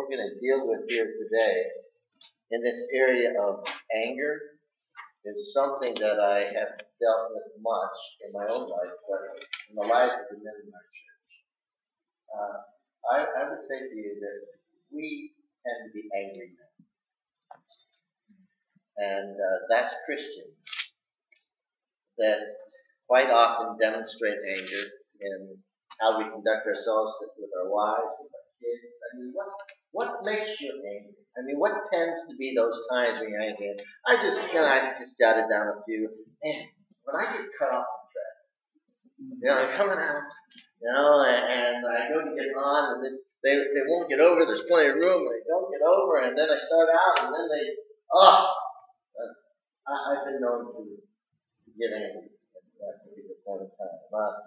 we're going to deal with here today in this area of anger is something that I have dealt with much in my own life, but in the lives of the men in our church. I would say to you that we tend to be angry men. And that's Christians that quite often demonstrate anger in how we conduct ourselves with our wives, with our kids. I mean, what makes you angry? I mean, what tends to be those times when you're angry? I just jotted down a few. Man, when I get cut off in traffic, I'm coming out, and I go to get on, and they won't get over. There's plenty of room, and they don't get over, and then I start out, and then I've been known to get angry at that particular point in time.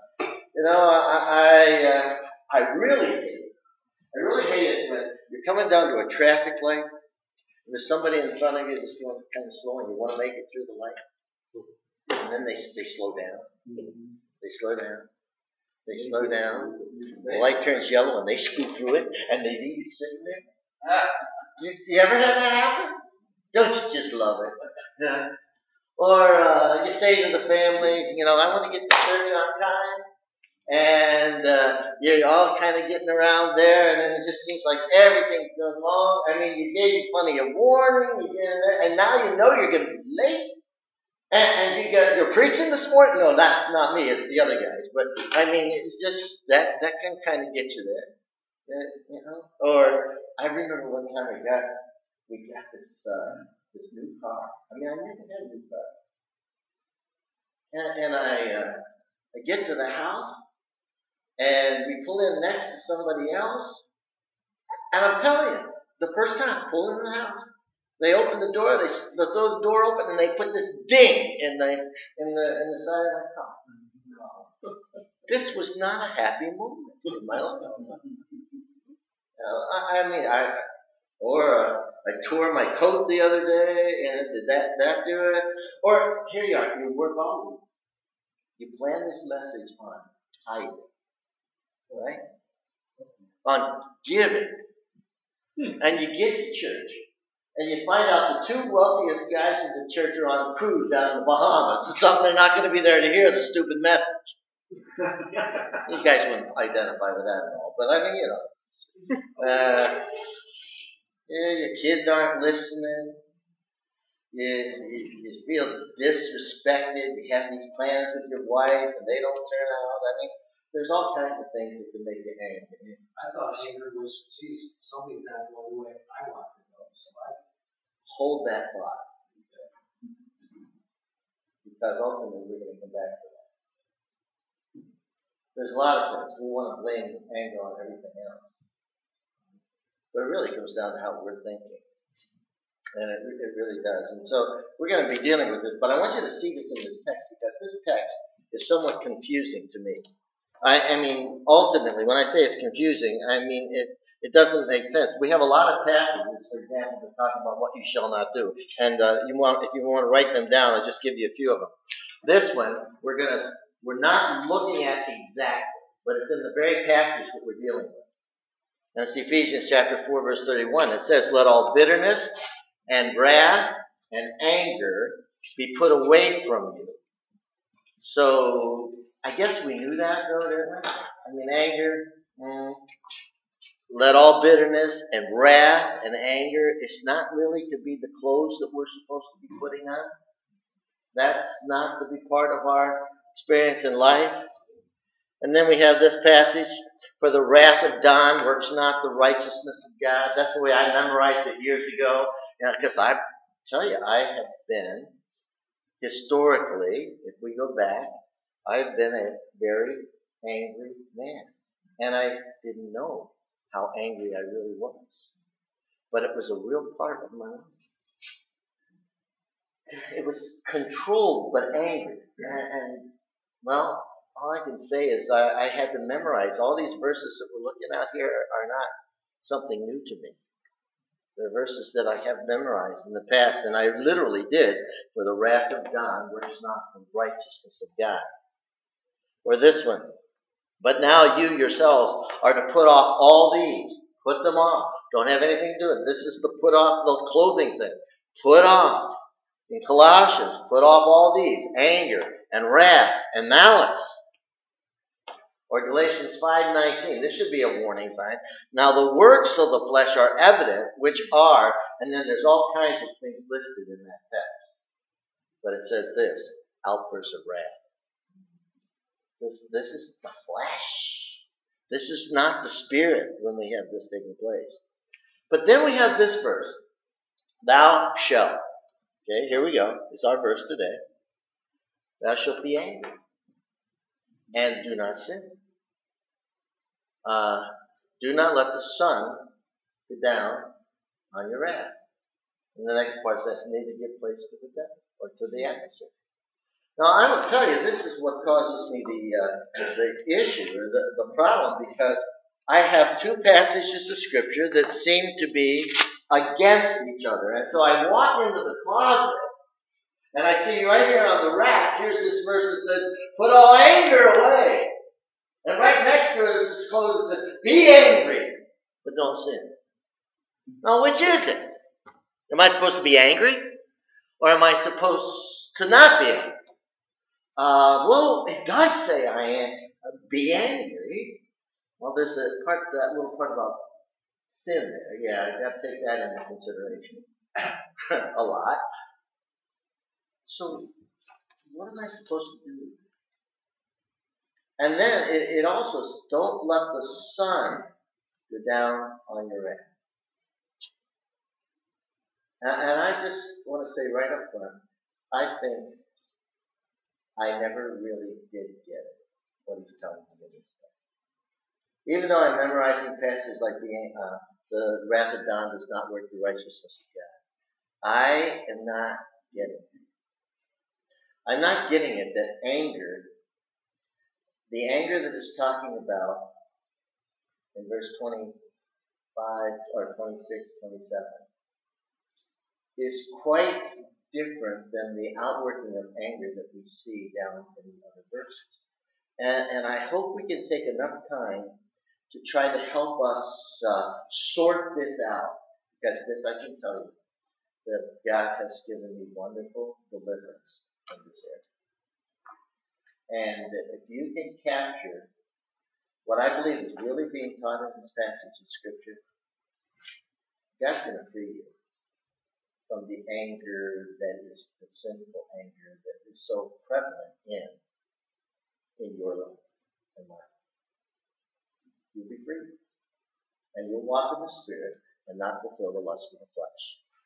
I really hate it. I really hate it when you're coming down to a traffic light and there's somebody in front of you that's going kind of slow and you want to make it through the light. And then they slow down. They slow down. They slow down. The light turns yellow and they scoot through it and they leave you sitting there. You ever had that happen? Don't you just love it? Yeah. Or you say to the families, I want to get to church on time. And you're all kind of getting around there, and then it just seems like everything's going wrong. I mean, you gave you plenty of warning, you get in there, and now you know you're going to be late. And you're preaching this morning? No, not me. It's the other guys. But I mean, it's just that can kind of get you there, Or I remember one time we got this new car. I mean, I never had a new car. And I get to the house, and we pull in next to somebody else, and I'm telling you, the first time pulling in the house, they open the door, they throw the door open, and they put this ding in the side of my car. This was not a happy moment in my life. I tore my coat the other day, and did that do it? Or here you are, you work all week. You plan this message on tithing, right? On giving. And you get to church, and you find out the two wealthiest guys in the church are on a cruise down in the Bahamas. So something they're not going to be there to hear the stupid message. You guys wouldn't identify with that at all, but I mean, your kids aren't listening. You feel disrespected. You have these plans with your wife, and they don't turn out. I mean, there's all kinds of things that can make you angry. I thought anger was, geez, somebody's not going the way I want to go. So I hold that thought. Because ultimately we're going to come back to that. There's a lot of things. We want to blame anger on everything else. But it really comes down to how we're thinking. And it really does. And so we're going to be dealing with this. But I want you to see this in this text, because this text is somewhat confusing to me. I mean, ultimately, when I say it's confusing, I mean it doesn't make sense. We have a lot of passages, for example, that talk about what you shall not do. And if you want to write them down, I'll just give you a few of them. This one, we're not looking at exactly, but it's in the very passage that we're dealing with. And it's Ephesians chapter 4, verse 31. It says, "Let all bitterness and wrath and anger be put away from you." So I guess we knew that, though, didn't we? I mean, anger. Let all bitterness and wrath and anger. It's not really to be the clothes that we're supposed to be putting on. That's not to be part of our experience in life. And then we have this passage, "For the wrath of God works not the righteousness of God." That's the way I memorized it years ago. Because I tell you, I have been, historically, if we go back, I've been a very angry man. And I didn't know how angry I really was. But it was a real part of my life. It was controlled but angry. And well, all I can say is I had to memorize. All these verses that we're looking at here are not something new to me. They're verses that I have memorized in the past, and I literally did. "For the wrath of God works not the righteousness of God." Or this one, "But now you yourselves are to put off all these." Put them off. Don't have anything to do with it. This is the put off the clothing thing. Put off. In Colossians, put off all these, anger and wrath and malice. Or Galatians 5:19. This should be a warning sign. Now the works of the flesh are evident, which are, and then there's all kinds of things listed in that text. But it says this, outbursts of wrath. This is the flesh. This is not the spirit when we have this taking place. But then we have this verse. Thou shalt. Okay, here we go. It's our verse today. Thou shalt be angry and do not sin. Do not let the sun go down on your wrath. And the next part says, neither give place to the devil or to the adversary. Now, I will tell you, this is what causes me the issue or the problem, because I have two passages of Scripture that seem to be against each other. And so I walk into the closet, and I see right here on the rack, here's this verse that says, put all anger away. And right next to it is this quote that says, be angry, but don't sin. Now, which is it? Am I supposed to be angry? Or am I supposed to not be angry? Well, it does say I am be angry. Well, there's that little part about sin there. Yeah, I got to take that into consideration a lot. So, what am I supposed to do? And then it also says, don't let the sun go down on your wrath. And I just want to say right up front, I think I never really did get what he's telling me in this stuff. Even though I'm memorizing passages like the wrath of God does not work the righteousness of God, I am not getting it. I'm not getting it that anger, the anger that is talking about in verse 25 or 26, 27, is quite different than the outworking of anger that we see down in the other verses. And I hope we can take enough time to try to help us sort this out. Because this, I can tell you, that God has given me wonderful deliverance in this area. And if you can capture what I believe is really being taught in this passage of Scripture, God's going to free you from the anger that is the sinful anger that is so prevalent in your life and mine. You'll be free. And you'll walk in the Spirit and not fulfill the lust of the flesh.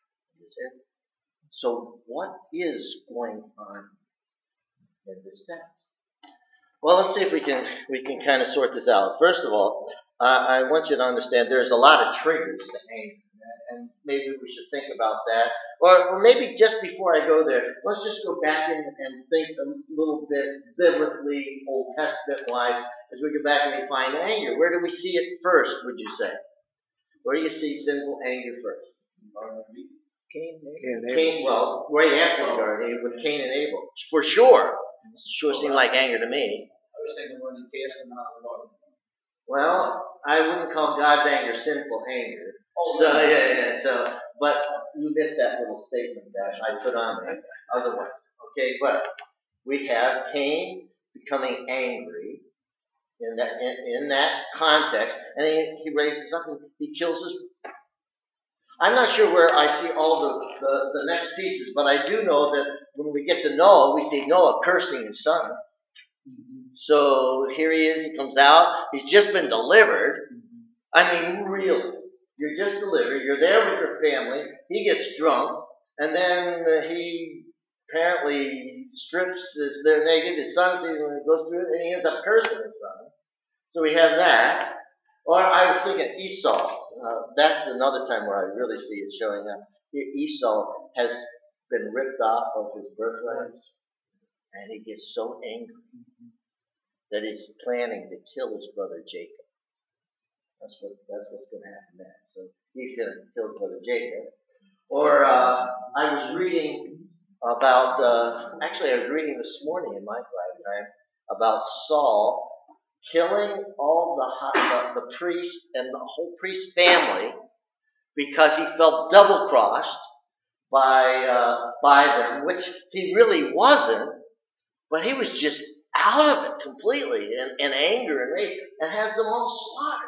So what is going on in this text? Well, let's see if we can kind of sort this out. First of all, I want you to understand there's a lot of triggers to anger. And maybe we should think about that. Or maybe just before I go there, let's just go back and think a little bit biblically, Old Testament-wise, as we go back and we find anger. Where do we see it first, would you say? Where do you see sinful anger first? Cain, well, right after the garden, with Cain and Abel. For sure. It sure seemed like anger to me. I was thinking when he cast them out of the garden. Well, I wouldn't call God's anger sinful anger. Oh, So, yeah. But you missed that little statement that I put on there. Otherwise, okay. But we have Cain becoming angry in that context, and he raises up and he kills his. I'm not sure where I see all the next pieces, but I do know that when we get to Noah, we see Noah cursing his son. So here he is, he comes out, he's just been delivered. I mean, really. You're just delivered, you're there with your family, he gets drunk, and then he apparently strips, they're naked, his son sees him and goes through it, and he ends up cursing his son. So we have that. Or I was thinking Esau. That's another time where I really see it showing up. Esau has been ripped off of his birthright, and he gets so angry that he's planning to kill his brother Jacob. That's what's going to happen next. So he's going to kill his brother Jacob. Or I was reading about, actually I was reading this morning in my quiet time about Saul killing all the priest and the whole priest family because he felt double-crossed by them, which he really wasn't, but he was just out of it completely in anger and rage, and has them all slaughtered.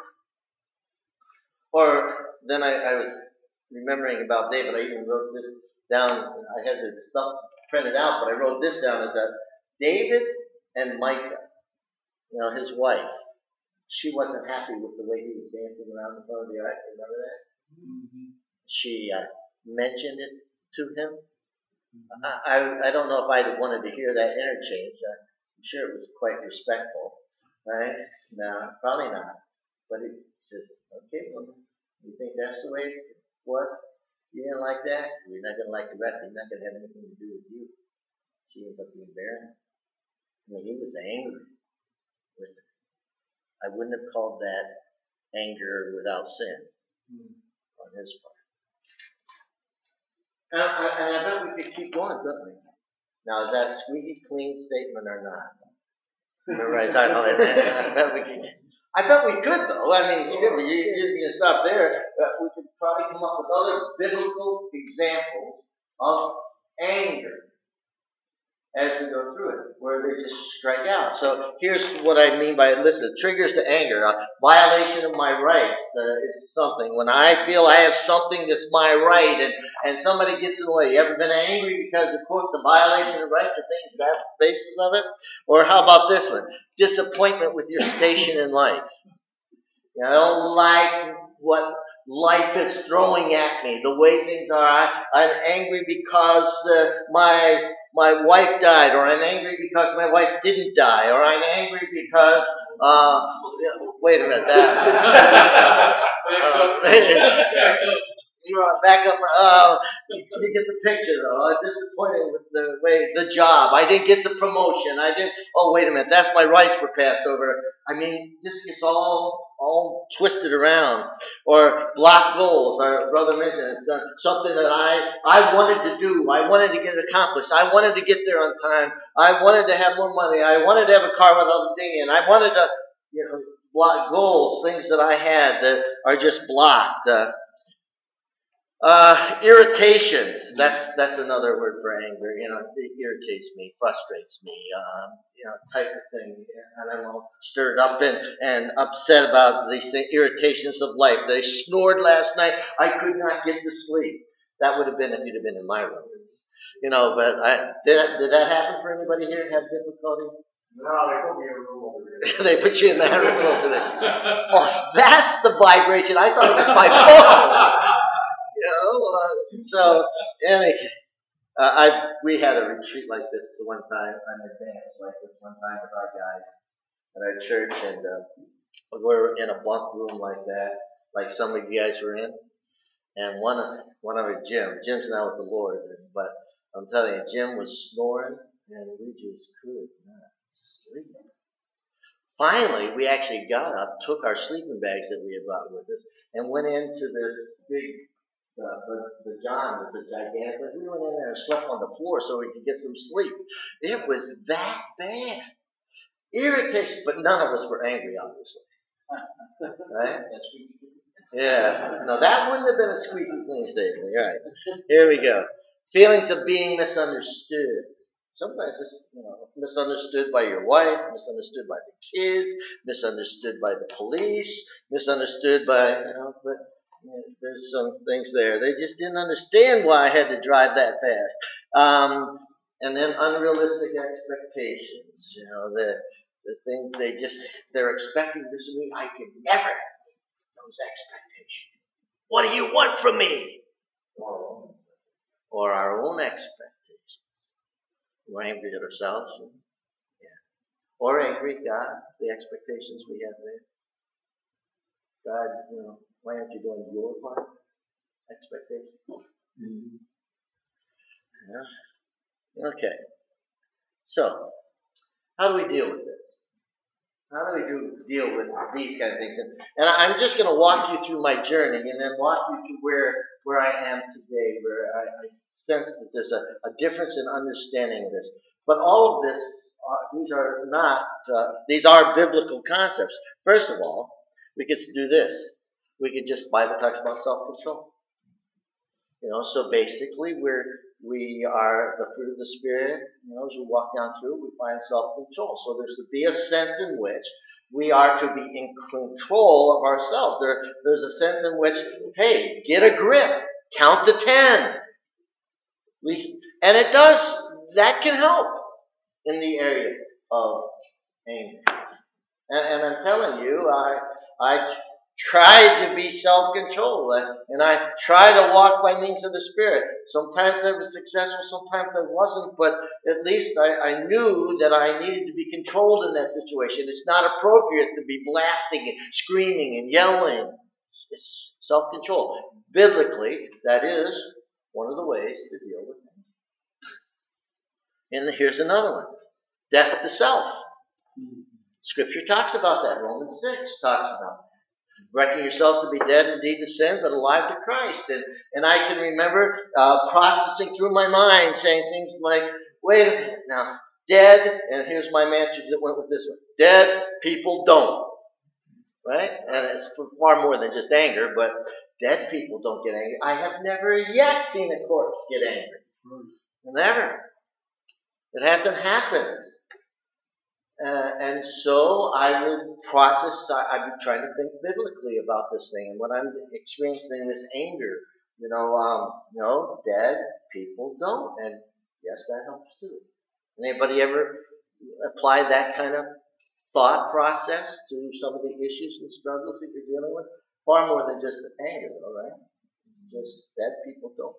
Or then I was remembering about David. I even wrote this down. I had the stuff printed out, but I wrote this down as that David and Micah, his wife, she wasn't happy with the way he was dancing around in front of the ark. Remember that? Mm-hmm. She mentioned it to him. I don't know if I'd have wanted to hear that interchange. I'm sure it was quite respectful, right? No, probably not. But it just, okay, well, you think that's the way it was? You didn't like that? You're not going to like the rest. He's not going to have anything to do with you. She ends up being barren. I mean, he was angry with her. I wouldn't have called that anger without sin on his part. And I bet we could keep going, couldn't we? Now, is that a squeaky clean statement or not? Memorize that. I bet we could, though. I mean, you can stop there. We could probably come up with other biblical examples of anger as we go through it, where they just strike out. So here's what I mean by it. Listen, triggers to anger. A violation of my rights is something. When I feel I have something that's my right and somebody gets in the way. You ever been angry because of, quote, the violation of rights or things? That's the basis of it? Or how about this one? Disappointment with your station in life. I don't like what life is throwing at me, the way things are. I'm angry because my wife died, or I'm angry because my wife didn't die, or I'm angry because, wait a minute, back up, you get the picture though. I'm disappointed with the job. I didn't get the promotion. Oh, wait a minute, that's my rights were passed over. I mean, this gets all twisted around. Or block goals. Our brother mentioned something that I wanted to do. I wanted to get it accomplished. I wanted to get there on time. I wanted to have more money. I wanted to have a car without a ding in. I wanted to, block goals, things that I had that are just blocked. Irritations. That's another word for anger. It irritates me, frustrates me, type of thing. And I'm all stirred up and upset about these things, irritations of life. They snored last night. I could not get to sleep. That would have been if you'd have been in my room. But did that happen for anybody here? Have difficulty? No, they put me in a room over there. They put you in that room over there. Oh, that's the vibration. I thought it was my phone. We had a retreat like this one time, an advance like this one time with our guys at our church, and we were in a bunk room like that, like some of you guys were in, and one of it, Jim's now with the Lord, but I'm telling you, Jim was snoring, and we just could not sleep. Finally, we actually got up, took our sleeping bags that we had brought with us, and went into this big. The John was a gigantic. We went in there and slept on the floor so we could get some sleep. It was that bad. Irritation, but none of us were angry, obviously. Right? Yeah. No, that wouldn't have been a squeaky clean statement. Right. Here we go. Feelings of being misunderstood. Sometimes it's misunderstood by your wife, misunderstood by the kids, misunderstood by the police, misunderstood by but. There's some things there. They just didn't understand why I had to drive that fast. And then unrealistic expectations. The things they're expecting this of me. I can never meet those expectations. What do you want from me? Or our own expectations. We're angry at ourselves. Yeah. Or angry at God, the expectations we have there. God, why aren't you doing your part? Expectation. Mm-hmm. Yeah. Okay. So, how do we deal with this? How do we deal with these kind of things? And I'm just going to walk you through my journey and then walk you through where I am today, where I sense that there's a difference in understanding of this. But all of this, these are biblical concepts. First of all, we could do this. We could Bible talks about self-control. So basically we are the fruit of the Spirit, as we walk down through, we find self-control. So there's to be a sense in which we are to be in control of ourselves. There's a sense in which, hey, get a grip, count to 10. And that can help in the area of anger. And I'm telling you, I tried to be self-controlled, and I tried to walk by means of the Spirit. Sometimes I was successful, sometimes I wasn't, but at least I knew that I needed to be controlled in that situation. It's not appropriate to be blasting and screaming and yelling. It's self-control. Biblically, that is one of the ways to deal with it. And here's another one. Death to self. Scripture talks about that. Romans 6 talks about it. Reckon yourselves to be dead indeed to sin, but alive to Christ. And I can remember processing through my mind, saying things like, wait a minute now, dead, and here's my mantra that went with this one. Dead people don't. Right? And it's far more than just anger, but dead people don't get angry. I have never yet seen a corpse get angry. Never. It hasn't happened. And so I would process, I'd be trying to think biblically about this thing. And when I'm experiencing this anger, no, dead people don't. And yes, that helps too. Anybody ever apply that kind of thought process to some of the issues and struggles that you're dealing with? Far more than just the anger, though, right? Just dead people don't.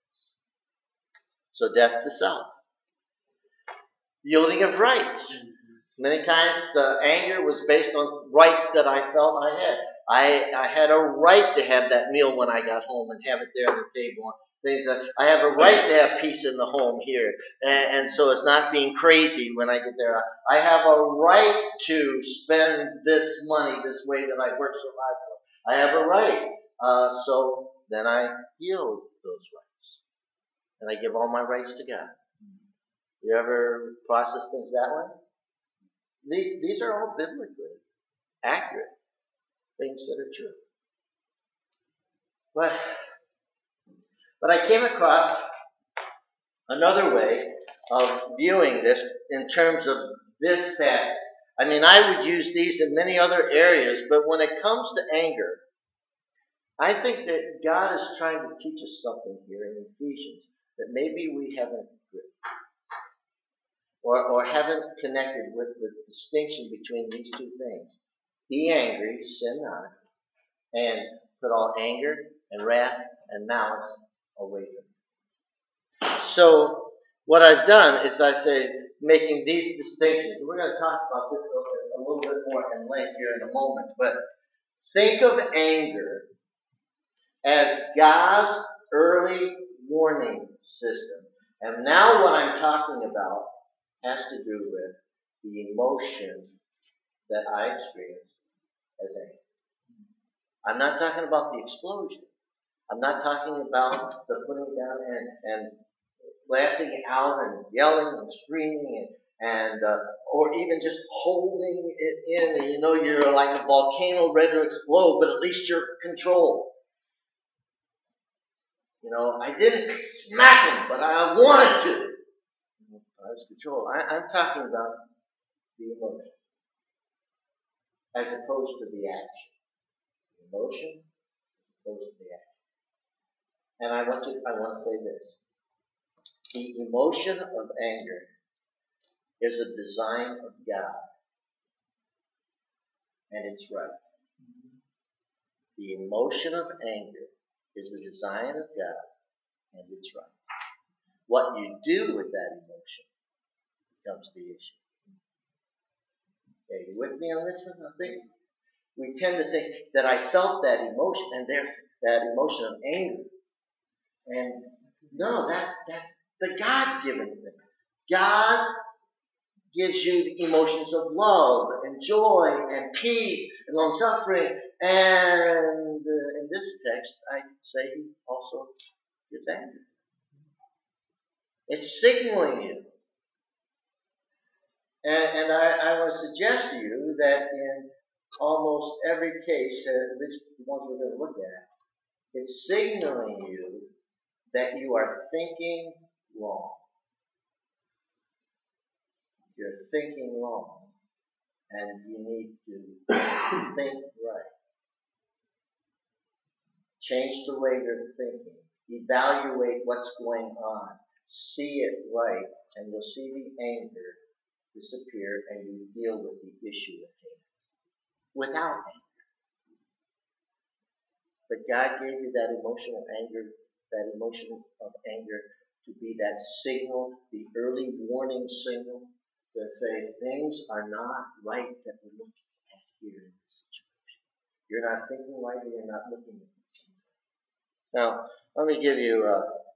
So death to self. Yielding of rights. Many times the anger was based on rights that I felt I had. I had a right to have that meal when I got home and have it there on the table. Things that I have a right to have peace in the home here. And so it's not being crazy when I get there. I have a right to spend this money this way that I worked so hard for. I have a right. So then I yield those rights. And I give all my rights to God. You ever process things that way? These are all biblically accurate things that are true. But I came across another way of viewing this in terms of this passage. I mean, I would use these in many other areas, but when it comes to anger, I think that God is trying to teach us something here in Ephesians that maybe we haven't gripped. Or haven't connected with the distinction between these two things. Be angry, sin not, and put all anger and wrath and malice away from you. So what I've done is I say, making these distinctions. We're going to talk about this a little bit more in length here in a moment, but think of anger as God's early warning system. And now what I'm talking about has to do with the emotion that I experience as anger. I'm not talking about the explosion. I'm not talking about the putting down and blasting out and yelling and screaming and or even just holding it in and you're like a volcano ready to explode, but at least you're controlled. I didn't smack him, but I wanted to. I was controlled. I'm talking about the emotion as opposed to the action. The emotion as opposed to the action. And I want to say this. The emotion of anger is a design of God. And it's right. The emotion of anger is the design of God. And it's right. What you do with that emotion becomes the issue. Okay, you with me on this one? I think we tend to think that I felt that emotion, and that emotion of anger. And no, that's the God-given thing. God gives you the emotions of love and joy and peace and long-suffering. And in this text, I say he also gets angry. It's signaling you. And I want to suggest to you that in almost every case, at least the ones we're going to look at, it's signaling you that you are thinking wrong. You're thinking wrong. And you need to think right. Change the way you're thinking. Evaluate what's going on. See it right, and you'll see the anger disappear, and you deal with the issue at hand. Without anger. But God gave you that emotional anger, that emotion of anger to be that signal, the early warning signal that say things are not right that we're looking at here in this situation. You're not thinking right, and you're not looking at this. Now, let me give you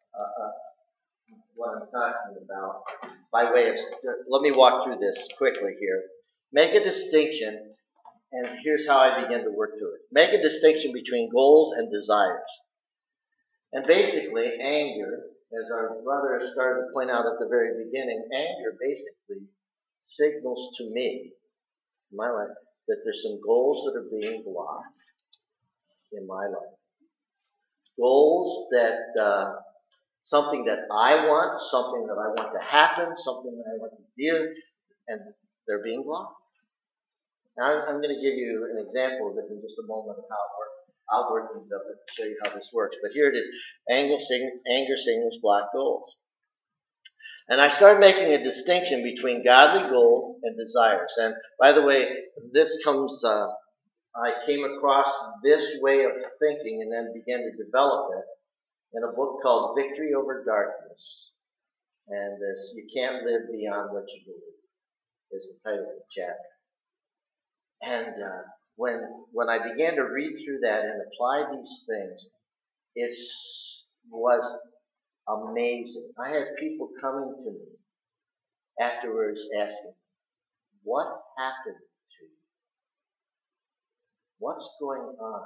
what I'm talking about by way of, let me walk through this quickly here. Make a distinction, and here's how I begin to work through it. Make a distinction between goals and desires. And basically, anger, as our brother started to point out at the very beginning, anger basically signals to me, in my life, that there's some goals that are being blocked in my life. Goals that, something that I want, something that I want to happen, something that I want to do, and they're being blocked. Now, I'm going to give you an example of this in just a moment of how it works. I'll work things up and show you how this works. But here it is. Anger signals block goals. And I started making a distinction between godly goals and desires. And by the way, this comes, I came across this way of thinking and then began to develop it in a book called Victory Over Darkness. And this, You Can't Live Beyond What You Believe, is the title of the chapter. And when I began to read through that and apply these things, it was amazing. I had people coming to me afterwards asking, what happened to you? What's going on?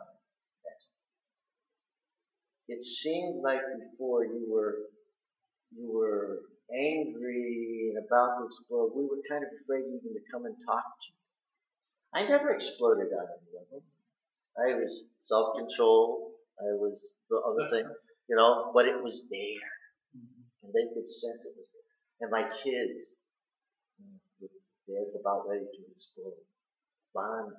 It seemed like before you were angry and about to explode. We were kind of afraid even to come and talk to you. I never exploded on anyone. I was self-controlled. I was the other thing, but it was there. And they could sense it was there. And my kids, Dad's about ready to explode. Bond.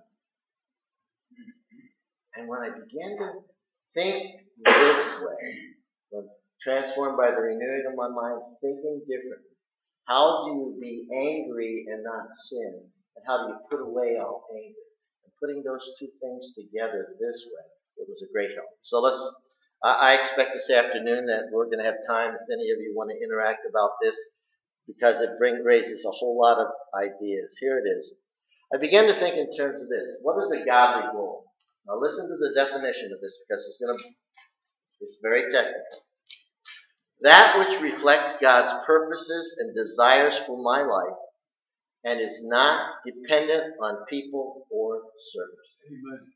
And when I began to think this way, when transformed by the renewing of my mind, thinking differently, how do you be angry and not sin? And how do you put away all anger? And putting those two things together this way, it was a great help. So I expect this afternoon that we're going to have time, if any of you want to interact about this, because it raises a whole lot of ideas. Here it is. I began to think in terms of this. What is a godly goal? Now listen to the definition of this, because it's very technical. That which reflects God's purposes and desires for my life and is not dependent on people or circumstances.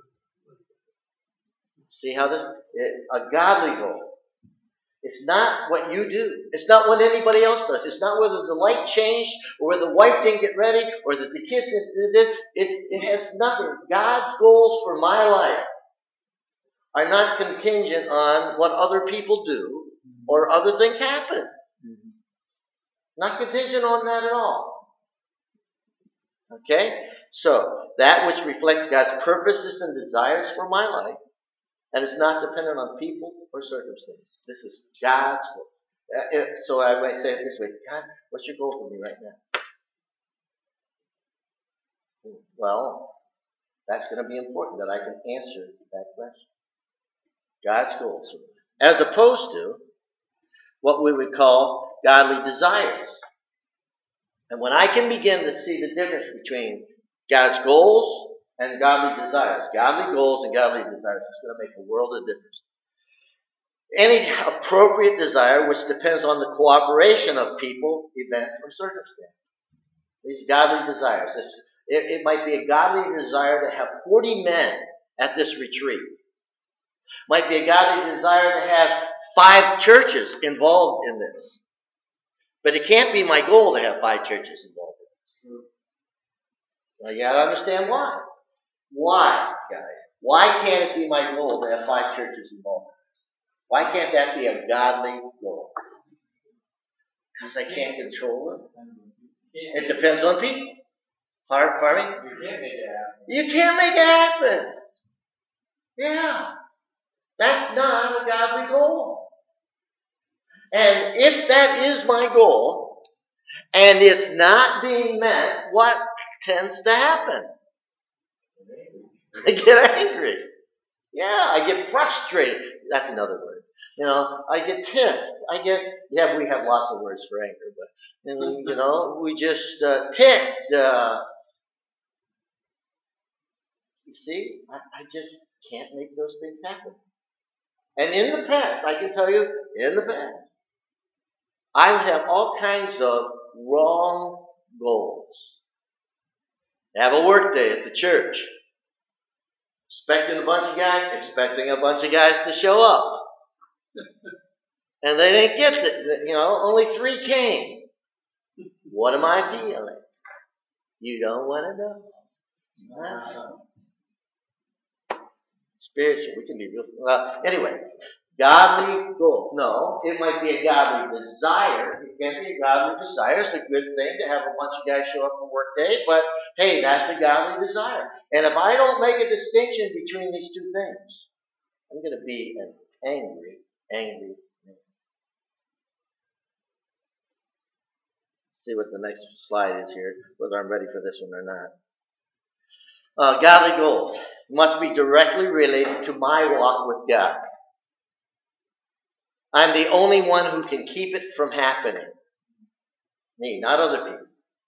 See how a godly goal. It's not what you do. It's not what anybody else does. It's not whether the light changed or whether the wife didn't get ready or that the kids did this. It has nothing. God's goals for my life are not contingent on what other people do or other things happen. Not contingent on that at all. Okay? So, that which reflects God's purposes and desires for my life and is not dependent on people or circumstances. This is God's goal. So I might say it this way. God, what's your goal for me right now? Well, that's going to be important that I can answer that question. God's goals. As opposed to what we would call godly desires. And when I can begin to see the difference between God's goals and godly desires, godly goals and godly desires, it's going to make a world of difference. Any appropriate desire which depends on the cooperation of people, events, or circumstances. These godly desires. It might be a godly desire to have 40 men at this retreat. Might be a godly desire to have 5 churches involved in this. But it can't be my goal to have 5 churches involved in this. Now you gotta understand why. Why, guys? Why can't it be my goal to have 5 churches involved in this? Why can't that be a godly goal? Because I can't control it. It depends on people. Pardon me? You can't make it happen. You can't make it happen. Yeah. That's not a godly goal. And if that is my goal, and it's not being met, what tends to happen? I get angry. Yeah, I get frustrated. That's another word. I get ticked. We have lots of words for anger, but, we just ticked. You see, I just can't make those things happen. And in the past, I can tell you, I would have all kinds of wrong goals. Have a work day at the church. Expecting a bunch of guys to show up. And they didn't get it. Only 3 came. What am I feeling? You don't want to know. Spiritual. We can be real. Anyway, godly goal. No, it might be a godly desire. It can be a godly desire. It's a good thing to have a bunch of guys show up on work day, but hey, that's a godly desire. And if I don't make a distinction between these two things, I'm going to be an angry man. See what the next slide is here, whether I'm ready for this one or not. Godly goals must be directly related to my walk with God. I'm the only one who can keep it from happening. Me, not other people.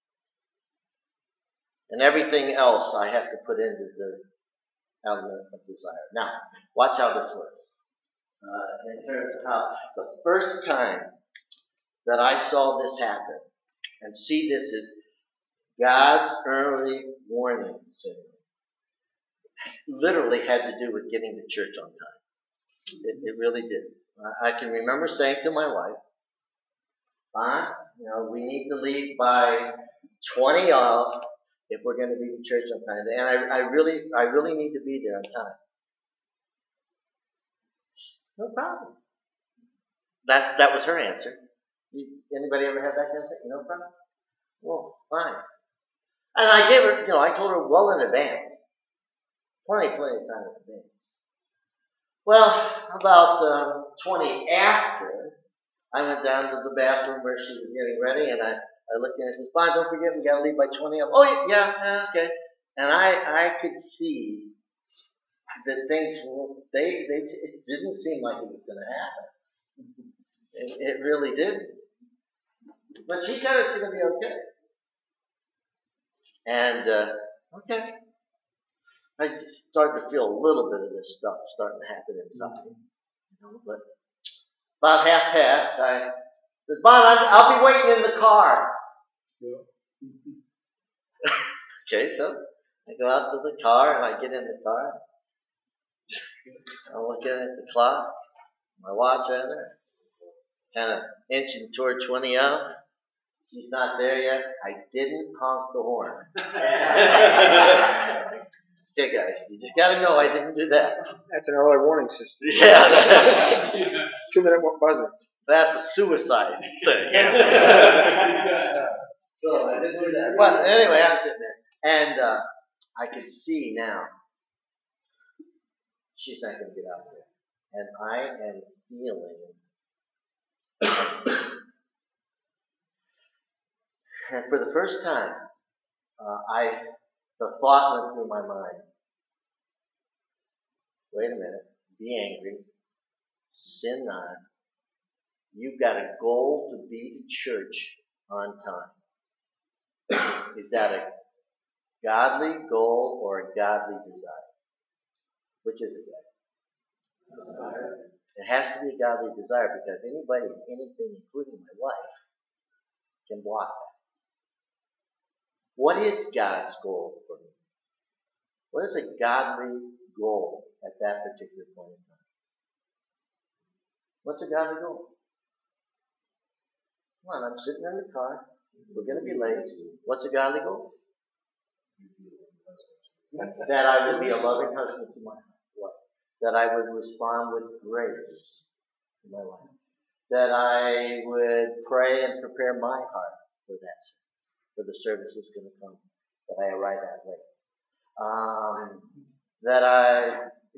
And everything else I have to put into the element of desire. Now, watch how this works. In terms of how the first time that I saw this happen, and see this as God's early warning signal, literally had to do with getting to church on time. It really did. I can remember saying to my wife, we need to leave by 20 off if we're going to be to church on time. And I really need to be there on time. No problem. That was her answer. Anybody ever have that kind of thing? No problem. Well, fine. And I gave her, I told her well in advance. Plenty of time in advance. Well, about 20 after, I went down to the bathroom where she was getting ready, and I looked at her and said, "Fine, don't forget, we got to leave by 20 of." "Oh, yeah, okay." And I could see that things, it didn't seem like it was going to happen. It really didn't. But she said it's going to be okay. And, okay. I started to feel a little bit of this stuff starting to happen inside. But about 1:30, I said, "Bon, I'll be waiting in the car." Yeah. Okay, so I go out to the car and I get in the car. I'm looking at the clock, my watch rather, kind of inching toward 20 out. She's not there yet. I didn't honk the horn. Okay, guys, you just got to know I didn't do that. That's an early warning system. Yeah. 2-minute buzzer. That's a suicide thing. So I didn't do that. But anyway, I'm sitting there, and I can see now she's not going to get out there, and I am feeling. And for the first time, the thought went through my mind. Wait a minute. Be angry. Sin not. You've got a goal to be to church on time. Is that a godly goal or a godly desire? Which is it, guys? Desire. It has to be a godly desire because anybody, anything, including my wife, can block that. What is God's goal for me? What is a godly goal at that particular point in time? What's a godly goal? Come on, I'm sitting in the car. We're going to be late. What's a godly goal? That I would be a loving husband to my wife. That I would respond with grace to my wife. That I would pray and prepare my heart for that, for the service that's going to come, that I arrive at late. That I,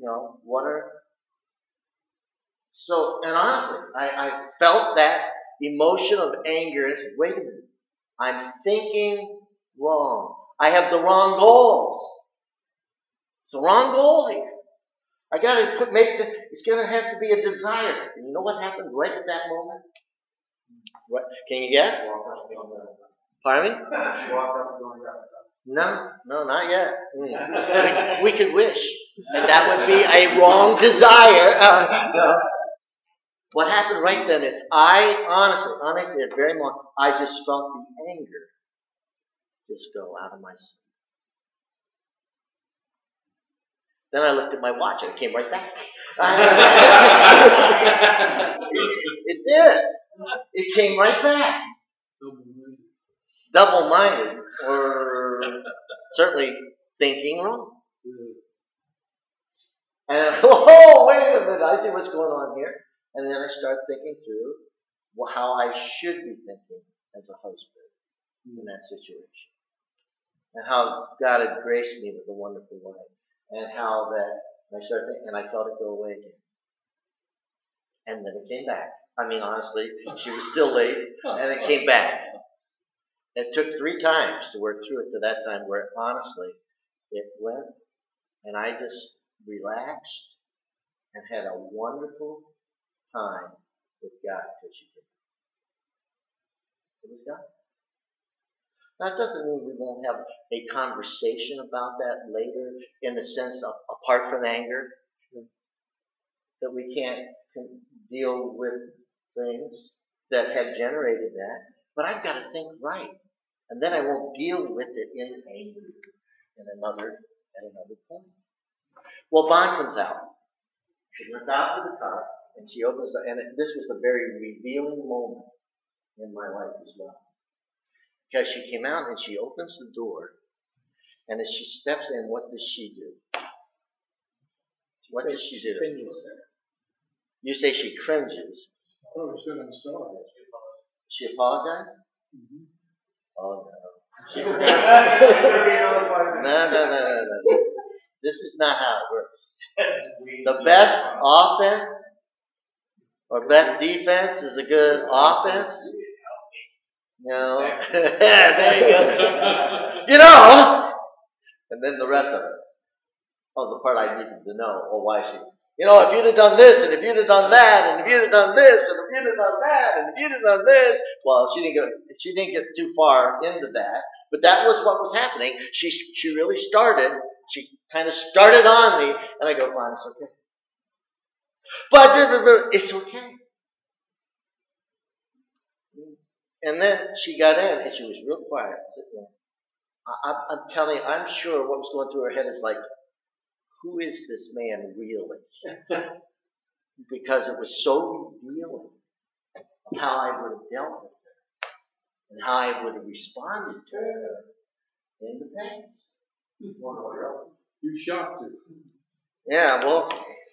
so, and honestly, I felt that emotion of anger. And I said, wait a minute, I'm thinking wrong. I have the wrong goals. It's the wrong goal here. I got to it's going to have to be a desire. And you know what happened right at that moment? What? Can you guess? Pardon me? No, not yet. We could wish. And that would be a wrong desire. No. What happened right then is I honestly, at the very moment, I just felt the anger just go out of my soul. Then I looked at my watch and it came right back. It did. It came right back. Double-minded, or certainly thinking wrong. And oh, wait a minute, I see what's going on here. And then I start thinking through how I should be thinking as a husband in that situation. And how God had graced me with a wonderful wife. And how that, I started thinking, and I felt it go away again. And then it came back. I mean, honestly, she was still late, and it came back. It took 3 times to work through it to that time where, honestly, it went, and I just relaxed and had a wonderful time with God till she came. It was God. Now, it doesn't mean we won't have a conversation about that later in the sense of, apart from anger, that we can't deal with things that have generated that. But I've got to think right. And then I won't deal with it in anger at another point. Well, Bon comes out. She runs out to the car, and she opens this was a very revealing moment in my life as well. Because she came out and she opens the door, and as she steps in, what does she do? What does she do? Cringes. You say she cringes. Oh, she said I'm sorry. She apologized? Mm-hmm. Oh, no. No. This is not how it works. The best offense or best defense is a good offense. No. There you go. And then the rest of it. Oh, the part I needed to know. Oh, why she? If you'd have done this, and if you'd have done that, and if you'd have done this, and if you'd have done that, and if you'd have done this. Well, she didn't get too far into that, but that was what was happening. She really started. She kind of started on me, and I go, fine, it's okay. But it's okay. And then she got in, and she was real quiet, sitting there. I'm telling you, I'm sure what was going through her head is like, who is this man really? Because it was so revealing of how I would have dealt with her and how I would have responded to her in the past. You shocked her. Yeah, well,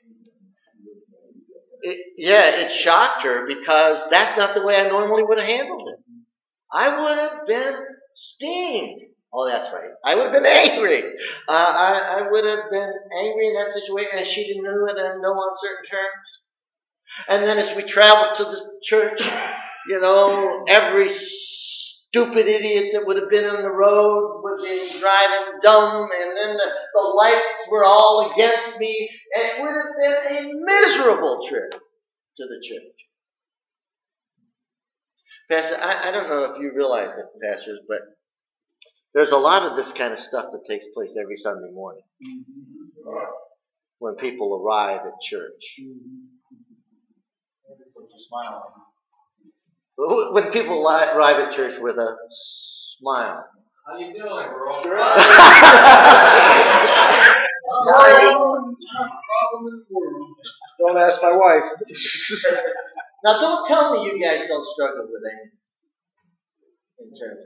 it shocked her because that's not the way I normally would have handled it. I would have been steamed. Oh, that's right. I would have been angry. I would have been angry in that situation, and she didn't know it in no uncertain terms. And then as we traveled to the church, every stupid idiot that would have been on the road would be driving dumb, and then the lights were all against me, and it would have been a miserable trip to the church. Pastor, I don't know if you realize it, pastors, but there's a lot of this kind of stuff that takes place every Sunday morning when people arrive at church. When people arrive at church with a smile. How you doing, bro? Don't ask my wife. Now, don't tell me you guys don't struggle with anger in church.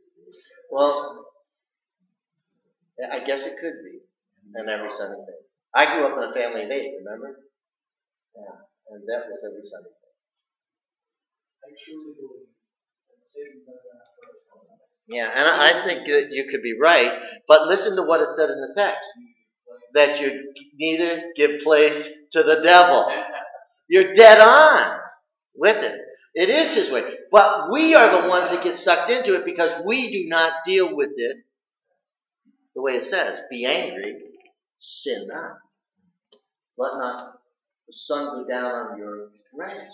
Well, I guess it could be an every Sunday thing. I grew up in a family of 8, remember? Yeah, and that was every Sunday. I truly believe that Satan does that first. Yeah, and I think that you could be right, but listen to what it said in the text. That you neither give place to the devil. You're dead on with it. It is his way. But we are the ones that get sucked into it because we do not deal with it the way it says. Be angry, sin not. Let not the sun go down on your wrath.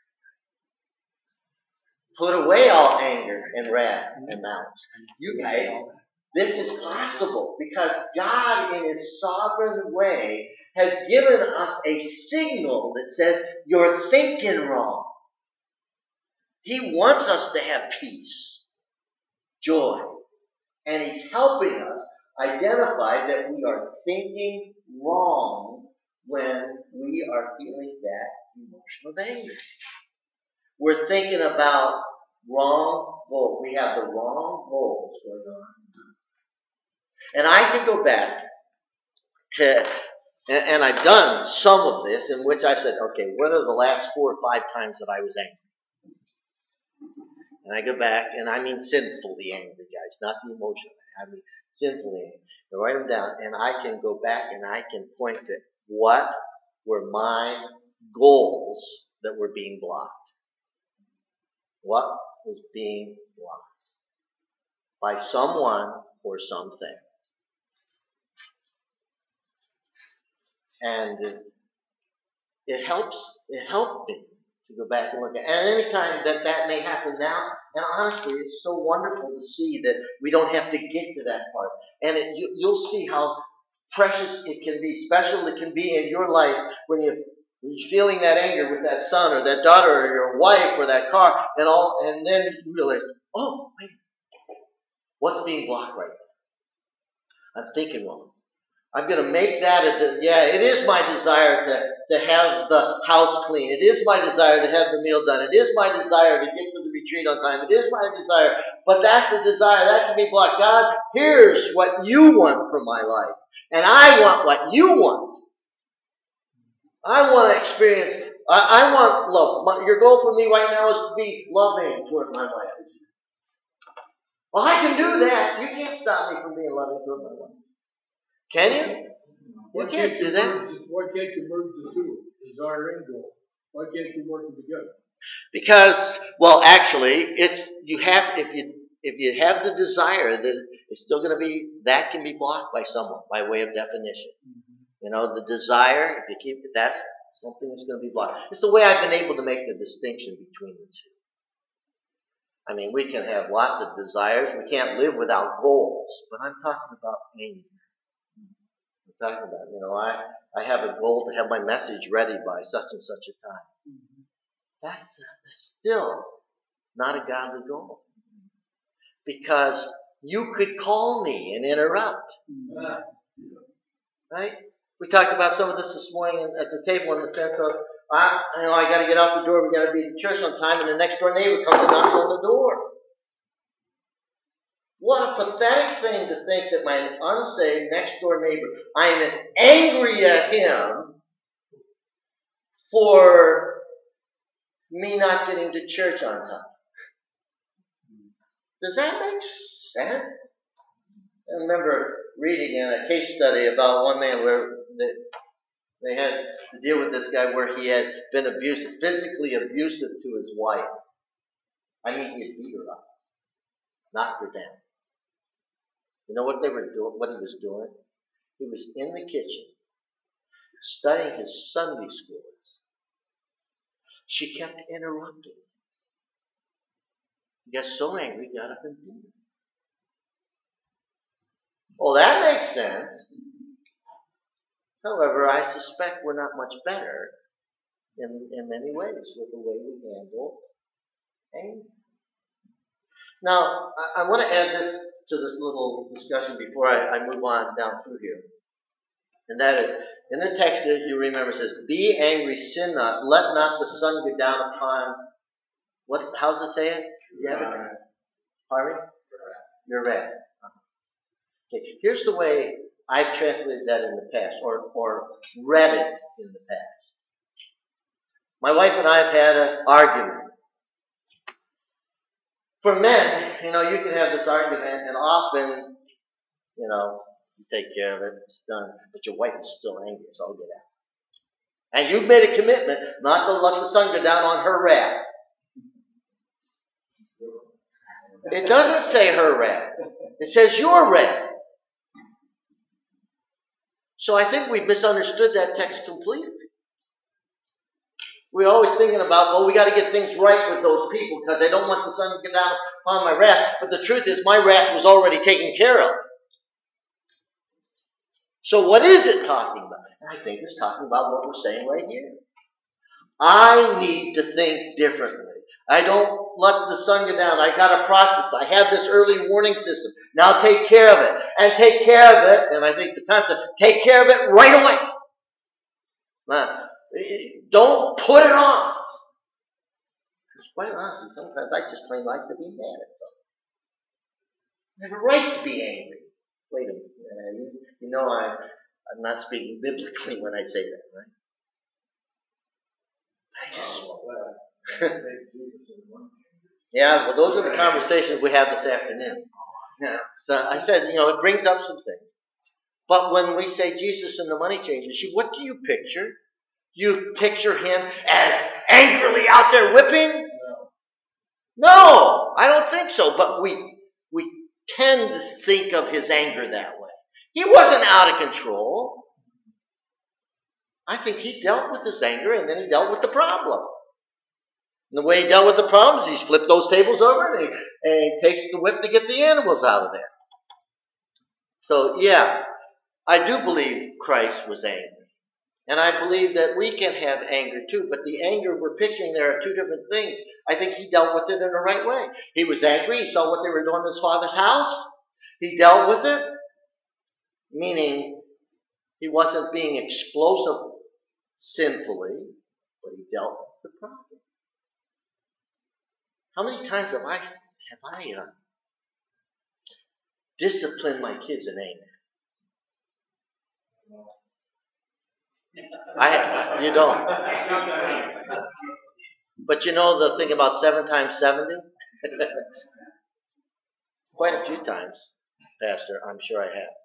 Put away all anger and wrath and malice. You guys, this is possible because God in his sovereign way has given us a signal that says you're thinking wrong. He wants us to have peace, joy, and he's helping us identify that we are thinking wrong when we are feeling that emotion of anger. We're thinking about wrong goals. We have the wrong goals going on. And I can go back to, and I've done some of this in which I said, okay, what are the last 4 or 5 times that I was angry? And I go back, and I mean sinfully angry, guys, not the emotion. I mean sinfully angry. I write them down, and I can go back and I can point to what were my goals that were being blocked. What was being blocked by someone or something. And it helped me to go back and look at it. And any time that may happen now, and honestly, it's so wonderful to see that we don't have to get to that part. And you'll see how precious it can be, special it can be in your life when you're feeling that anger with that son or that daughter or your wife or that car and then you realize, oh, wait, what's being blocked right now? I'm thinking wrong. I'm going to make that it is my desire to have the house clean. It is my desire to have the meal done. It is my desire to get to the retreat on time. It is my desire. But that's the desire. That can be blocked. God, here's what you want from my life. And I want what you want. I want to experience, I want love. Your goal for me right now is to be loving toward my wife. Well, I can do that. You can't stop me from being loving toward my wife. Can you? You can't do that. Why can't you merge the two? Desire and goal. Why can't you work them together? Because, well, actually, if you have the desire, that it's still going to be, that can be blocked by someone by way of definition. You know, the desire, if you keep it, that's something that's going to be blocked. It's the way I've been able to make the distinction between the two. I mean, we can have lots of desires. We can't live without goals. But I'm talking about anger. I'm talking about, I have a goal to have my message ready by such and such a time. That's still not a godly goal. Because you could call me and interrupt. Right? We talked about some of this morning at the table in the sense of, I got to get out the door, we got to be at church on time, and the next door neighbor comes and knocks on the door. What a pathetic thing to think that my unsaved next door neighbor, I am angry at him for me not getting to church on time. Does that make sense? I remember reading in a case study about one man where they had to deal with this guy where he had been physically abusive to his wife. I mean, he had beat her up, knocked her down. You know what they were doing? What he was doing? He was in the kitchen studying his Sunday school. She kept interrupting. He got so angry, he got up and beat her. Well, that makes sense. However, I suspect we're not much better in many ways with the way we handle anger. Now, I want to add this to this little discussion before I move on down through here. And that is, in the text that you remember it says, be angry, sin not, let not the sun go down upon, how's it say it? You have it? Pardon me? Your wrath. Okay, here's the way I've translated that in the past or read it in the past. My wife and I have had an argument. For men, you can have this argument, and often, you take care of it, it's done. But your wife is still angry, so I'll get out. And you've made a commitment not to let the sun go down on her wrath. It doesn't say her wrath. It says your wrath. So I think we've misunderstood that text completely. We're always thinking about, we got to get things right with those people because they don't want the sun to get down upon my wrath. But the truth is, my wrath was already taken care of. So what is it talking about? And I think it's talking about what we're saying right here. I need to think differently. I don't let the sun go down. I got a process. I have this early warning system. Now take care of it. And take care of it, and I think the concept, take care of it right away. Now, don't put it off. Because quite honestly, sometimes I just plain like to be mad at something. I have a right to be angry. Wait a minute. I'm not speaking biblically when I say that, right? Yeah, well, those are the conversations we have this afternoon. Yeah. So I said, it brings up some things. But when we say Jesus and the money changers, what do you picture? You picture him as angrily out there whipping? No, I don't think so. But we tend to think of his anger that way. He wasn't out of control. I think he dealt with his anger and then he dealt with the problem. And the way he dealt with the problems, he flipped those tables over and he takes the whip to get the animals out of there. So, yeah, I do believe Christ was angry. And I believe that we can have anger too, but the anger we're picturing there are two different things. I think he dealt with it in the right way. He was angry. He saw what they were doing in his father's house. He dealt with it, meaning he wasn't being explosive sinfully, but he dealt with the problem. How many times have I disciplined my kids in anger? You don't. But the thing about 7 times 70? Quite a few times, Pastor, I'm sure I have.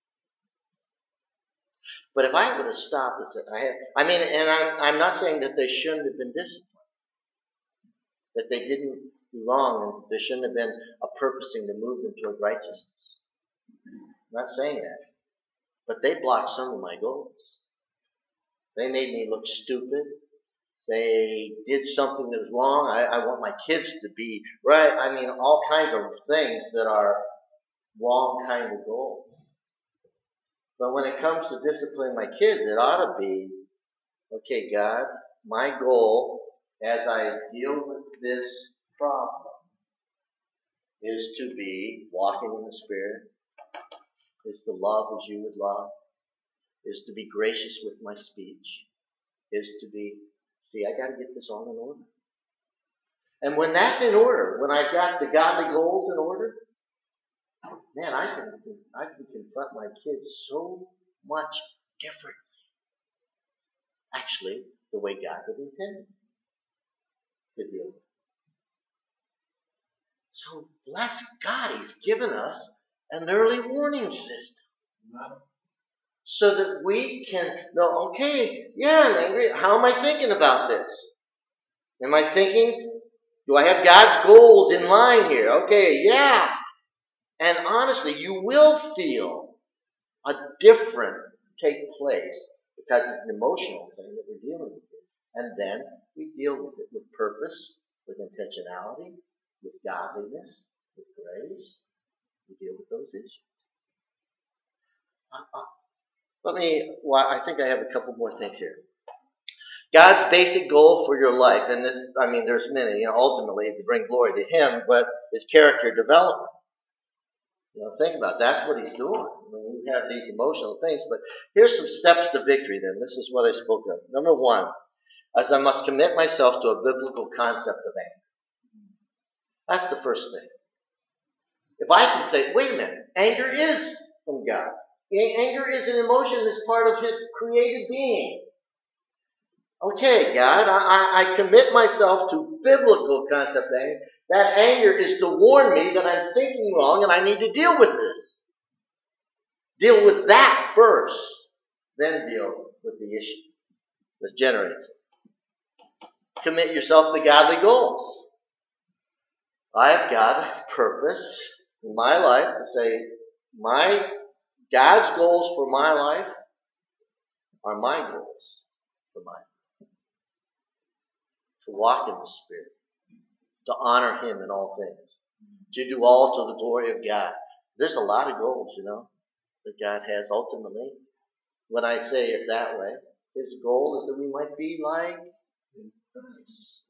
But if I would have stopped and said, I'm not saying that they shouldn't have been disciplined, that they didn't do wrong, and there shouldn't have been a purposing to move them toward righteousness. I'm not saying that. But they blocked some of my goals. They made me look stupid. They did something that was wrong. I want my kids to be right. All kinds of things that are wrong kind of goals. But when it comes to disciplining my kids, it ought to be, okay, God, my goal as I deal with this problem is to be walking in the Spirit, is to love as you would love, is to be gracious with my speech, is to be, I got to get this all in order. And when that's in order, when I've got the godly goals in order, man, I can confront my kids so much differently. Actually, the way God would intend to deal with it. So bless God, He's given us an early warning system. So that we can know, okay, yeah, I'm angry. How am I thinking about this? Am I thinking, do I have God's goals in line here? Okay, yeah. And honestly, you will feel a difference take place because it's an emotional thing that we're dealing with. And then we deal with it with purpose, with intentionality, with godliness, with grace. We deal with those issues. I think I have a couple more things here. God's basic goal for your life, and there's many, ultimately to bring glory to Him, but is character development. Think about it. That's what He's doing. You have these emotional things, but here's some steps to victory then. This is what I spoke of. Number 1, as I must commit myself to a biblical concept of anger. That's the first thing. If I can say, wait a minute, anger is from God. Anger is an emotion that's part of his created being. Okay, God, I commit myself to biblical concept of anger. That anger is to warn me that I'm thinking wrong and I need to deal with this. Deal with that first, then deal with the issue that generates it. Commit yourself to godly goals. I've got a purpose in my life to say, God's goals for my life are my goals for my life. To walk in the Spirit, to honor Him in all things, to do all to the glory of God. There's a lot of goals, that God has ultimately. When I say it that way, His goal is that we might be like Christ.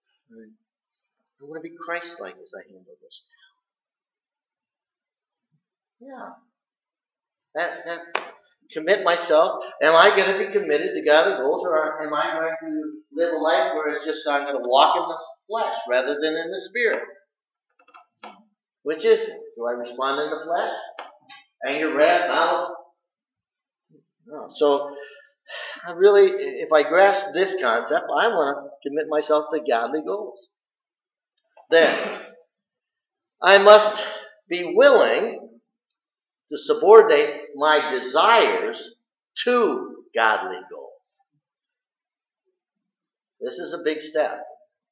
I want to be Christ-like as I handle this now. Yeah. That's commit myself. Am I going to be committed to godly goals, or am I going to live a life where it's just I'm going to walk in the flesh rather than in the Spirit? Which is it? Do I respond in the flesh? Anger, wrath, malice? No. So, if I grasp this concept, I want to commit myself to godly goals. Then, I must be willing to subordinate my desires to godly goals. This is a big step.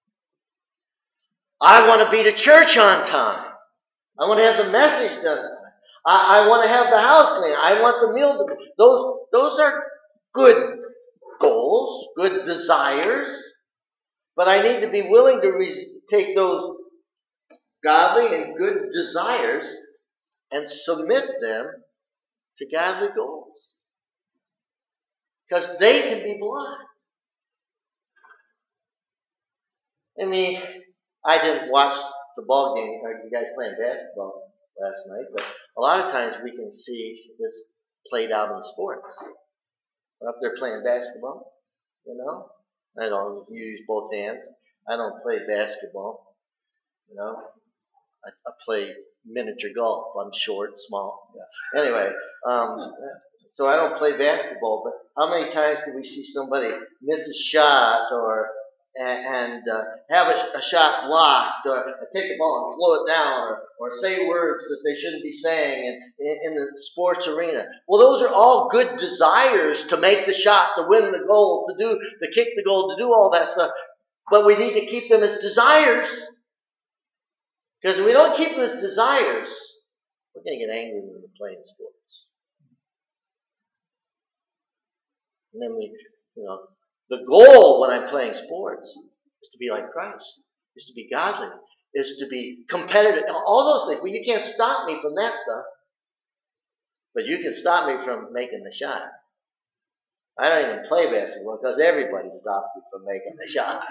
I want to be to church on time. I want to have the message done. I want to have the house clean. I want the meal to be. Those are good goals, good desires. But I need to be willing to take those godly and good desires and submit them to godly goals. Because they can be blind. I mean, I didn't watch the ball game, or you guys playing basketball last night, but a lot of times we can see this played out in sports. We're up there playing basketball, I don't use both hands. I don't play basketball, I play miniature golf. I'm short, small. Yeah. Anyway, so I don't play basketball, but how many times do we see somebody miss a shot and have a shot blocked, or take the ball and slow it down, or say words that they shouldn't be saying in the sports arena? Well, those are all good desires to make the shot, to win the goal, to kick the goal, to do all that stuff. But we need to keep them as desires. Because if we don't keep them as desires, we're going to get angry when we're playing sports. And then the goal when I'm playing sports is to be like Christ, is to be godly, is to be competitive. All those things. Well, you can't stop me from that stuff. But you can stop me from making the shot. I don't even play basketball because everybody stops me from making the shot.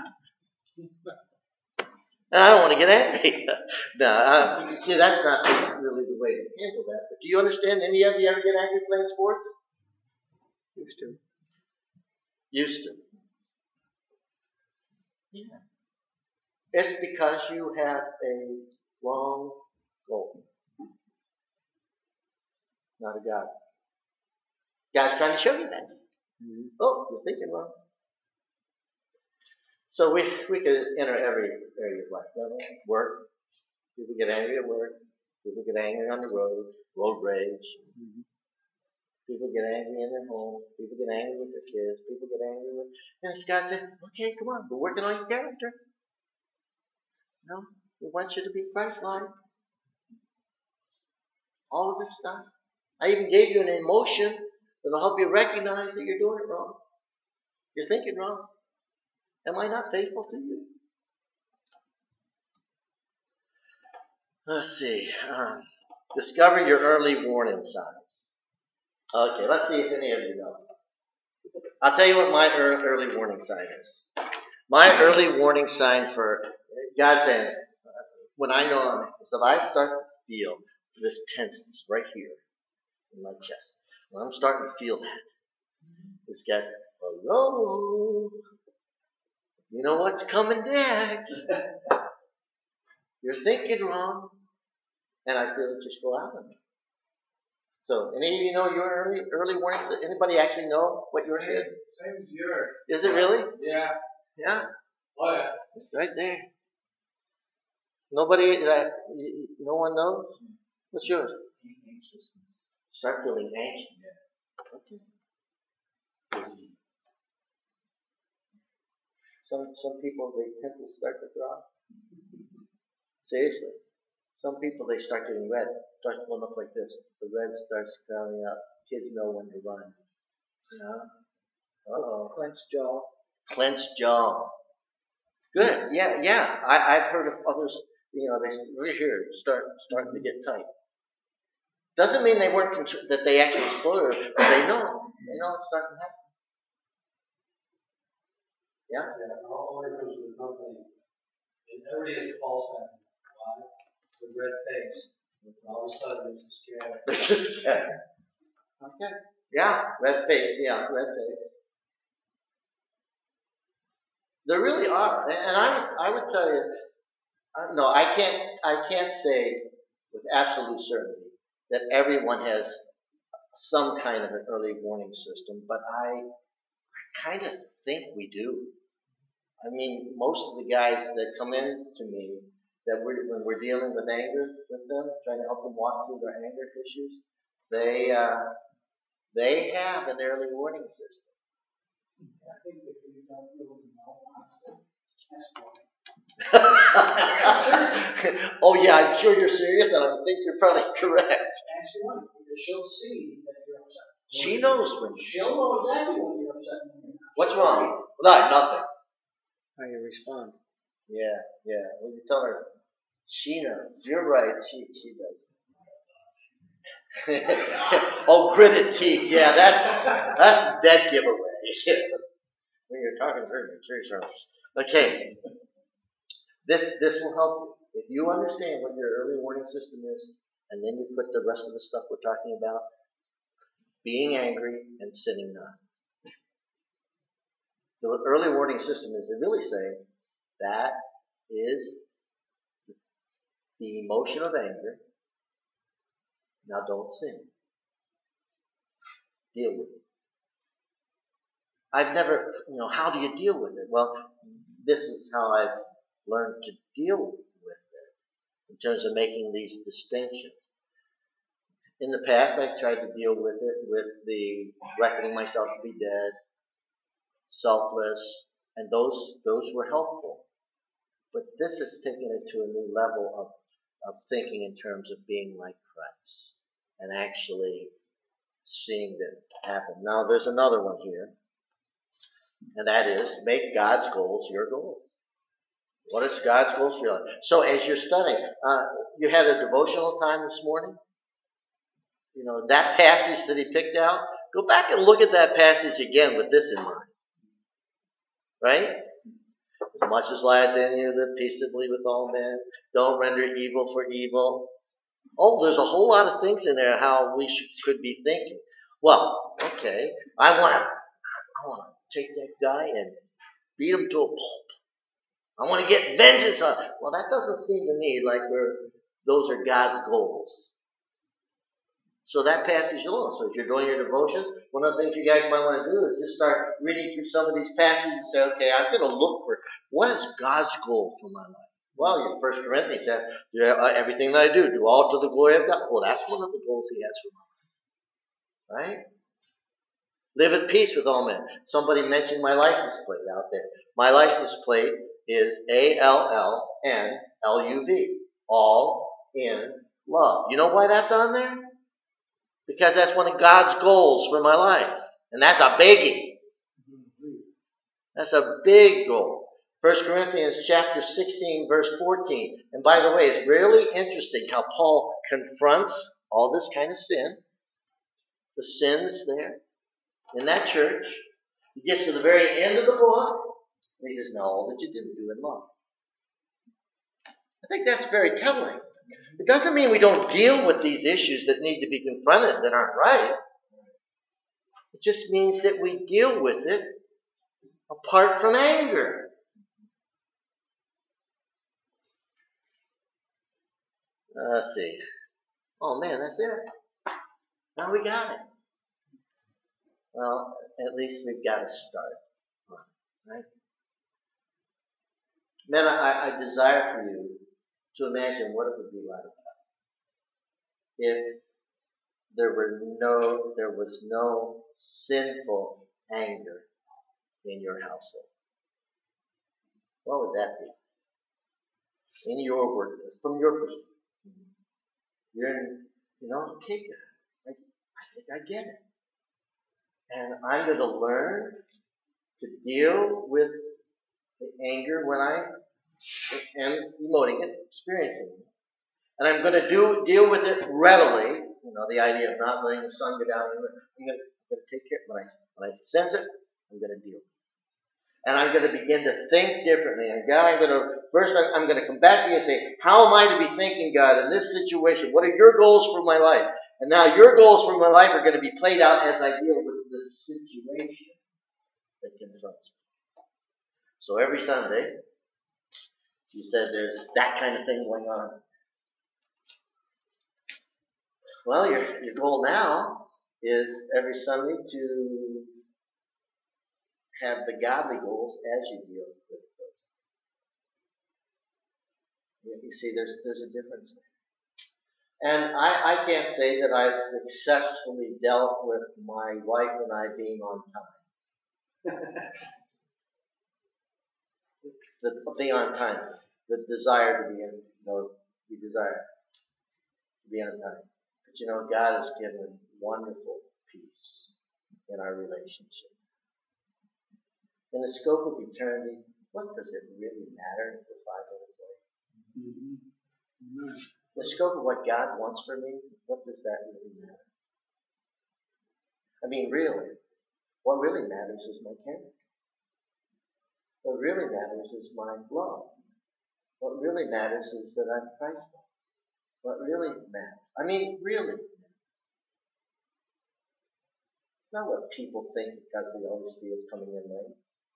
And I don't want to get angry. No, see, that's not really the way to handle that. But do you understand? Any of you ever get angry playing sports? Used to. Yeah. It's because you have a wrong goal. Not a God. God's trying to show you that. Mm-hmm. Oh, you're thinking wrong. So we could enter every area of life. Work. People get angry at work. People get angry on the road rage. Mm-hmm. People get angry in their home. People get angry with their kids. People get angry with... And God said, okay, come on, we're working on your character. We want you to be Christ-like. All of this stuff. I even gave you an emotion that'll help you recognize that you're doing it wrong. You're thinking wrong. Am I not faithful to you? Let's see. Discover your early warning signs. Okay, let's see if any of you know. I'll tell you what my early warning sign is. My early warning sign for God saying, when I know is that I start to feel this tenseness right here in my chest. When I'm starting to feel that, this guy said, hello. You know what's coming next. You're thinking wrong. And I feel it just go out of me. So, any of you know your early warning system? Anybody actually know what yours is? Same as yours. Is it really? Yeah. Yeah, Oh, yeah. it's right there. Nobody no one knows? What's yours? Anxiousness. Start feeling anxious. Okay. Some people they tend to start to throw up. Seriously. Some people they start getting red, starts going up like this. The red starts crowding up. Kids know when to run. You know? Uh-oh. Clenched jaw. Clenched jaw. Good. Yeah, yeah. I've heard of others, they right here starting to get tight. Doesn't mean they weren't that they actually exploded, but they know. They know it's starting to happen. Yeah? Yeah, all order comes from the company. And everybody has a pulse on it. Why? With red face. All of a sudden, it's a scare. It's just okay. Yeah, red face. Yeah, red face. There really are, and I would tell you, no, I can't say with absolute certainty that everyone has some kind of an early warning system, but I kind of think we do. I mean, most of the guys that come in to me when we're dealing with anger with them, trying to help them walk through their anger issues, they have an early warning system. I think if you don't really know, honestly, that's why. Oh yeah, I'm sure you're serious, and I think you're probably correct. Ask your wife, because she'll see that you're upset. She knows when. She'll know exactly when you're upset. And when you're not. What's wrong? Nothing. How you respond. Yeah, yeah. When you tell her, she knows. You're right. She does. Oh, gritted teeth. Yeah, that's a dead giveaway. When you're talking to her, seriously. Okay. This will help you. If you understand what your early warning system is, and then you put the rest of the stuff we're talking about, being angry and sinning not. The early warning system is really saying that is the emotion of anger. Now don't sin. Deal with it. I've never, how do you deal with it? Well, this is how I've learned to deal with it in terms of making these distinctions. In the past, I tried to deal with it with the reckoning myself to be dead, selfless, and those were helpful. But this has taken it to a new level of thinking in terms of being like Christ and actually seeing that happen. Now, there's another one here, and that is make God's goals your goals. What is God's goals for your life? So, as you're studying, you had a devotional time this morning. That passage that he picked out, go back and look at that passage again with this in mind. Right? As much as lies in you, live peaceably with all men. Don't render evil for evil. Oh, there's a whole lot of things in there how we could be thinking. Well, okay, I want to take that guy and beat him to a pulp. I want to get vengeance on him. Well, that doesn't seem to me like those are God's goals. So that passage alone. So if you're doing your devotions, one of the things you guys might want to do is just start reading through some of these passages and say, okay, I'm going to look for what is God's goal for my life. Well, in 1 Corinthians says, everything that I do all to the glory of God. Well, that's one of the goals he has for my life. Right? Live at peace with all men. Somebody mentioned my license plate out there. My license plate is ALLNLUV. All in love. You know why that's on there? Because that's one of God's goals for my life. And that's a biggie. That's a big goal. 1 Corinthians chapter 16, verse 14. And by the way, it's really interesting how Paul confronts all this kind of sin. The sins there in that church. He gets to the very end of the book. And he says, now all that you do in love. I think that's very telling. It doesn't mean we don't deal with these issues that need to be confronted that aren't right. It just means that we deal with it apart from anger. Let's see. Oh man, that's it. Now we got it. Well, at least we've got a start, right? Men, I desire for you to imagine what it would be like if there was no sinful anger in your household. What would that be? In your work, from your perspective. Okay, I get it. And I'm going to learn to deal with the anger when I am emoting it, experiencing it. And I'm going to deal with it readily. The idea of not letting the sun go down. I'm going to take care of it. When I sense it, I'm going to deal with it. And I'm going to begin to think differently. And God, I'm going to come back to you and say, how am I to be thinking, God, in this situation? What are your goals for my life? And now your goals for my life are going to be played out as I deal with this situation that confronts me. So every Sunday, you said there's that kind of thing going on. Well, your goal now is every Sunday to have the godly goals as you deal with those. You see, there's a difference there. And I can't say that I've successfully dealt with my wife and I being on time. Being on time. The desire to be we desire to be on time. But God has given wonderful peace in our relationship. In the scope of eternity, what does it really matter if we're 5 minutes late? Mm-hmm. The scope of what God wants for me, what does that really matter? I mean, really, what really matters is my character. What really matters is my love. What really matters is that I'm Christ-like. What really matters? I mean, really matters. It's not what people think because they always see us coming in late.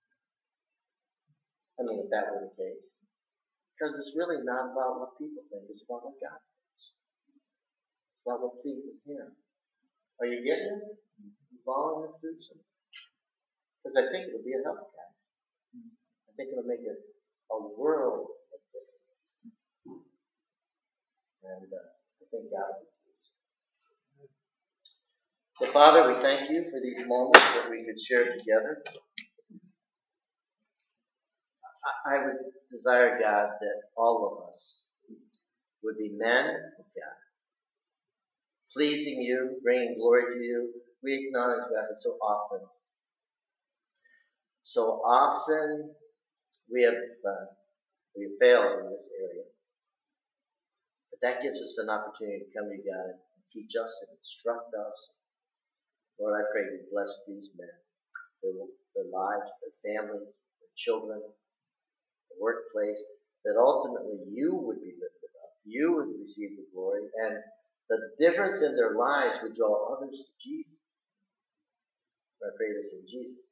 I mean, if that were the case. Because it's really not about what people think. It's about what God thinks. It's about what pleases Him. Are you getting it? You following this through? Because I think it'll be a help, guys. I think it'll make it a world of difference. And I think God will be pleased. So, Father, we thank you for these moments that we could share together. I would desire, God, that all of us would be men of God, pleasing you, bringing glory to you. We acknowledge that so often we have failed in this area. But that gives us an opportunity to come to God and teach us and instruct us. Lord, I pray you bless these men, their lives, their families, their children, the workplace, that ultimately you would be lifted up. You would receive the glory, and the difference in their lives would draw others to Jesus. I pray this in Jesus'